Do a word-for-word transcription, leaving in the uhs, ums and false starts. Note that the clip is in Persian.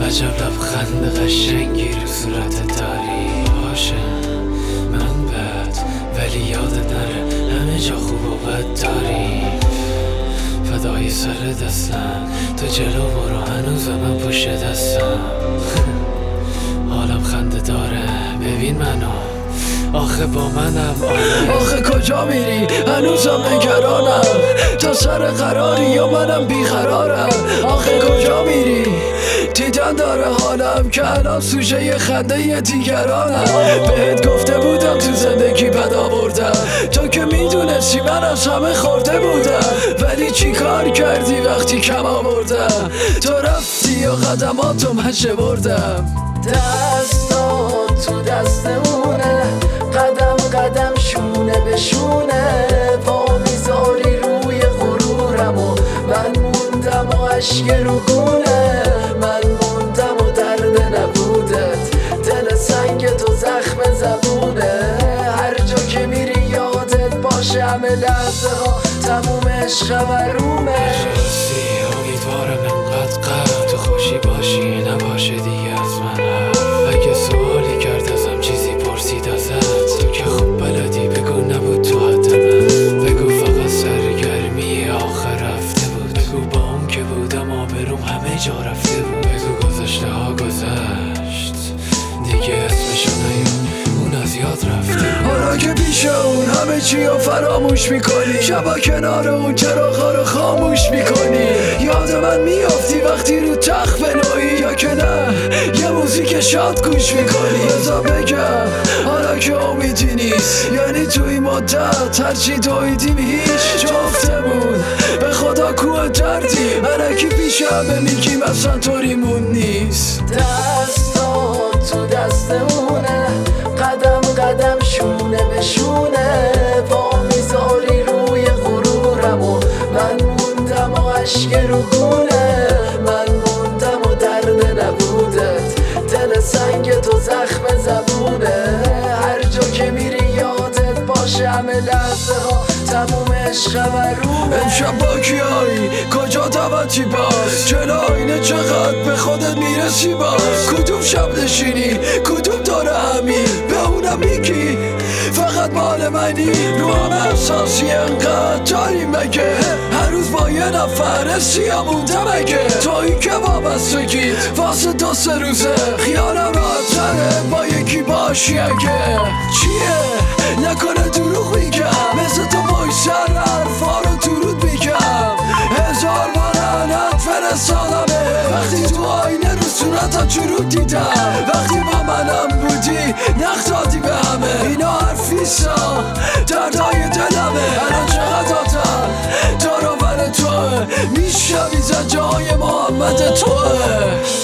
عجب لبخند قشنگی رو صورت داری. باشه من بد ولی یادت نره همه جا خوب و بد داری. فدای سر دستم تو جلو برو هنوز من پشت دستم. حالم خنده داره ببین منو آخه با منم آره. آخه کجا میری هنوزم نگرانم تا سر قراری یا منم بیقرارم. آخه کجا میری دیدن داره حالم که الان سوژه خنده دیگرانم. بهت گفته بودم تو زندگی بد آوردم تو که میدونستی من از همه خورده بودم. ولی چی کار کردی وقتی کم آوردم تو رفتی و قدماتو من شمردم. دستات تو دستمونه قدم قدم شونه به شونه پا میذاری روی غرورم و من موندم و عشق رو گونه. من موندم و درد نبودت دل سنگ تو زخم زبونه. هر جا که میری یادت باشه همه لحظه ها تموم عشق ورومه. امیدوارم انقدر قبل تو خوشی باشی نباشه دیگه از من حرف. اگه سوالی کرد ازم چیزی پرسید ازت تو که خوب بلدی بگو نبود تو حد من. بگو فقط سرگرمی آخر رفته بود. بگو با اون که بودم آبروم همه جا رفته بود. بگو گذشته ها گذشت دیگه اسمشو نیام اون از یاد رفته. حالا که پیش اون همه چی رو فراموش میکنی شبا کنار اون چراغا رو خاموش میکنی. یاد من میافتی وقتی رو تخت بنویی یا که نه یه موزیک شاد گوش میکنی. بذار بگم حالا که امیدی نیست یعنی توی مدت هرچی دویدیم هیچ جفتمون به خدا کوه دردی. الکی پیش همه میگیم اصلا طوریمون نیست. دستات تو دستمونه قدم قدم شونه به شونه پا میذاری روی غرورم و من موندم و عشق رو گونه. من موندم و درد نبودت دل سنگ تو زخم زبونه. هر جا که میری یادت باشه همه لحظه ها تموم عشق ورومه. امشب با کیایی کجا دعوتی باز جلو آینه چقدر به خودت میرسی باز. کدوم شب نشینی کدوم داره همین به اونم میگی فقط مال منی. رو همه احساسی انقدر داریم مگه هر روز با یه نفر سیاه موندم اگه تویی که وابستگی واسه دو سه روزه خیالم راحتره با یکی باشی اگه چیه نکنه دروغ میگم مثل تو بای سر حرفا رو درود میگم. هزار بار لعنت فرستادمه وقتی تو آینه رو صورتا چروک دیدم. وقتی با منم بودی نقد دادی به همه اینا حرفیسا دردای دلمه. الان چقدر آدم دارو بر توه میشوی زجای محمد توه.